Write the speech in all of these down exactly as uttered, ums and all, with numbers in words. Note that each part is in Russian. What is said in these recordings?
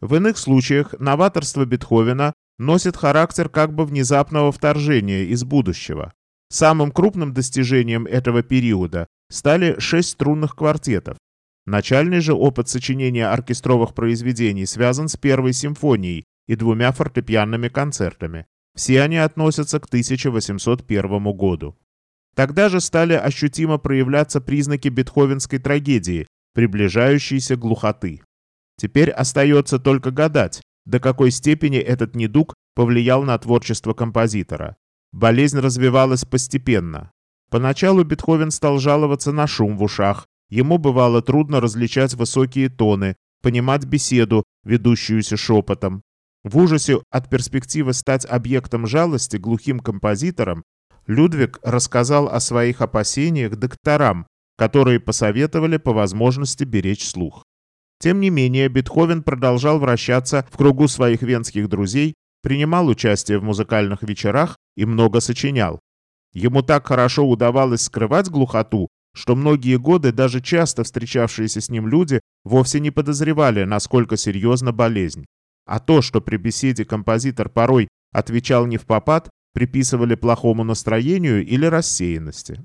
В иных случаях новаторство Бетховена носит характер как бы внезапного вторжения из будущего. Самым крупным достижением этого периода стали шесть струнных квартетов. Начальный же опыт сочинения оркестровых произведений связан с первой симфонией и двумя фортепианными концертами. Все они относятся к тысяча восемьсот первому году. Тогда же стали ощутимо проявляться признаки бетховенской трагедии, приближающейся глухоты. Теперь остается только гадать, до какой степени этот недуг повлиял на творчество композитора. Болезнь развивалась постепенно. Поначалу Бетховен стал жаловаться на шум в ушах, ему бывало трудно различать высокие тоны, понимать беседу, ведущуюся шепотом. В ужасе от перспективы стать объектом жалости глухим композитором, Людвиг рассказал о своих опасениях докторам, которые посоветовали по возможности беречь слух. Тем не менее, Бетховен продолжал вращаться в кругу своих венских друзей, принимал участие в музыкальных вечерах и много сочинял. Ему так хорошо удавалось скрывать глухоту, что многие годы даже часто встречавшиеся с ним люди вовсе не подозревали, насколько серьезна болезнь. А то, что при беседе композитор порой отвечал не впопад, приписывали плохому настроению или рассеянности.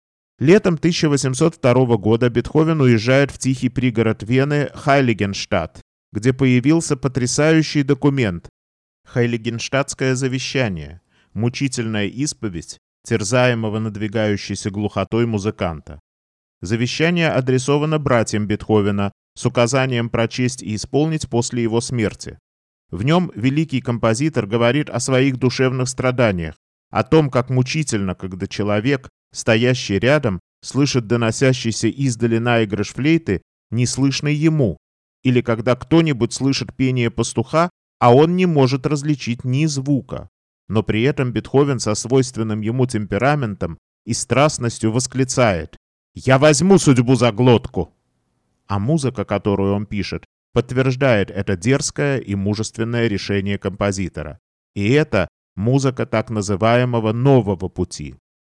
Летом тысяча восемьсот второго года Бетховен уезжает в тихий пригород Вены Хайлигенштадт, где появился потрясающий документ «Хайлигенштадтское завещание», мучительная исповедь терзаемого надвигающейся глухотой музыканта. Завещание адресовано братьям Бетховена с указанием прочесть и исполнить после его смерти. В нем великий композитор говорит о своих душевных страданиях, о том, как мучительно, когда человек, стоящий рядом, слышит доносящийся издали наигрыш флейты, неслышный ему, или когда кто-нибудь слышит пение пастуха, а он не может различить ни звука. Но при этом Бетховен со свойственным ему темпераментом и страстностью восклицает: «Я возьму судьбу за глотку!» А музыка, которую он пишет, подтверждает это дерзкое и мужественное решение композитора. И это музыка так называемого «нового пути».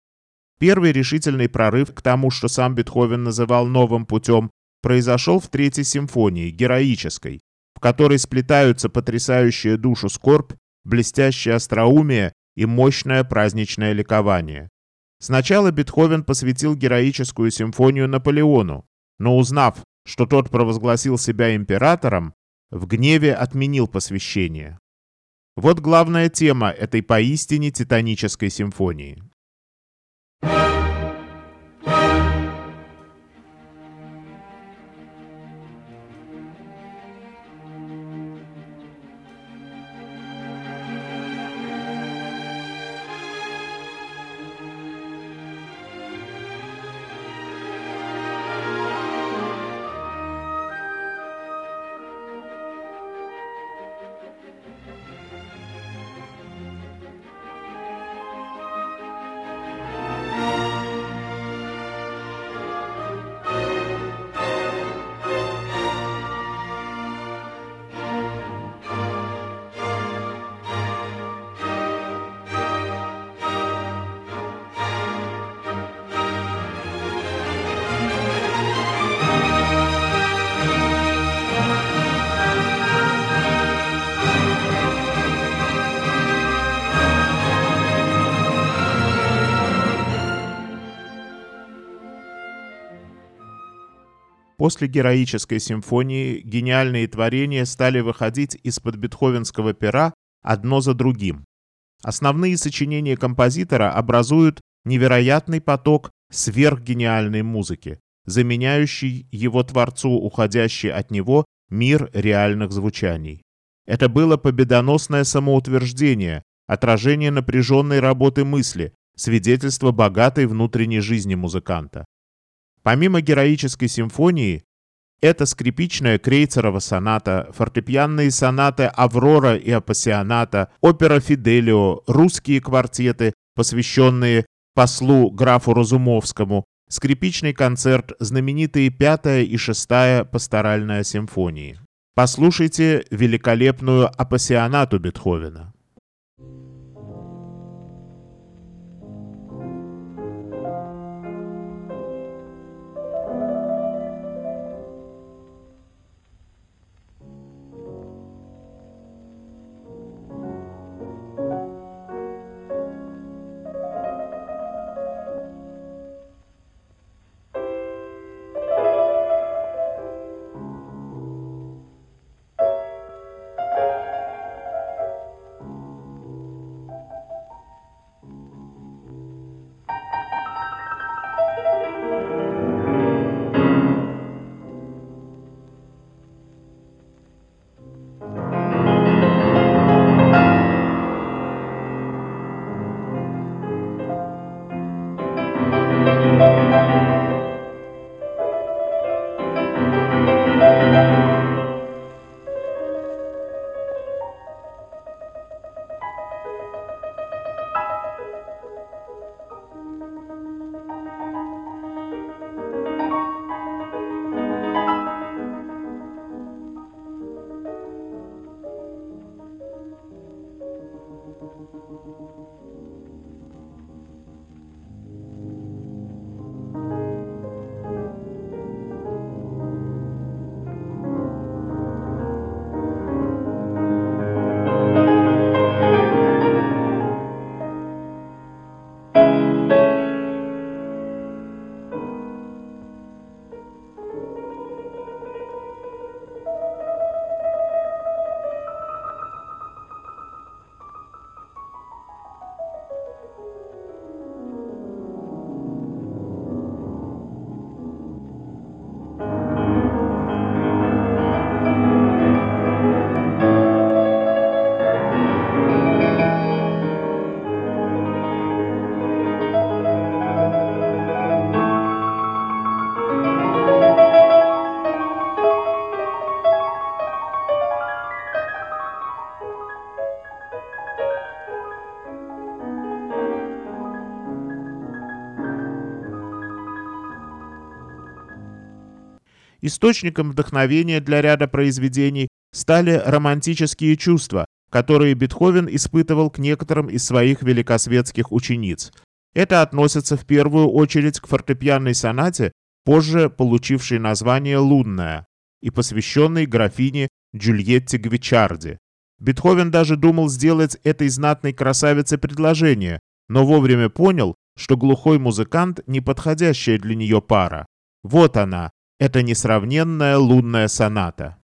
Первый решительный прорыв к тому, что сам Бетховен называл «новым путем», произошел в Третьей симфонии, героической, в которой сплетаются потрясающая душу скорбь, блестящее остроумие и мощное праздничное ликование. Сначала Бетховен посвятил героическую симфонию Наполеону, но узнав, что тот провозгласил себя императором, в гневе отменил посвящение. Вот главная тема этой поистине титанической симфонии. После героической симфонии гениальные творения стали выходить из-под бетховенского пера одно за другим. Основные сочинения композитора образуют невероятный поток сверхгениальной музыки, заменяющий его творцу уходящий от него мир реальных звучаний. Это было победоносное самоутверждение, отражение напряженной работы мысли, свидетельство богатой внутренней жизни музыканта. Помимо героической симфонии, это скрипичная Крейцерова соната, фортепианные сонаты «Аврора» и «Апассионата», опера «Фиделио», русские квартеты, посвященные послу графу Разумовскому, скрипичный концерт, знаменитые пятая и шестая пасторальная симфонии. Послушайте великолепную «Апассионату» Бетховена. Источником вдохновения для ряда произведений стали романтические чувства, которые Бетховен испытывал к некоторым из своих великосветских учениц. Это относится в первую очередь к фортепианной сонате, позже получившей название «Лунная» и посвященной графине Джульетте Гвичарди. Бетховен даже думал сделать этой знатной красавице предложение, но вовремя понял, что глухой музыкант – неподходящая для нее пара. Вот она, эта несравненная лунная соната.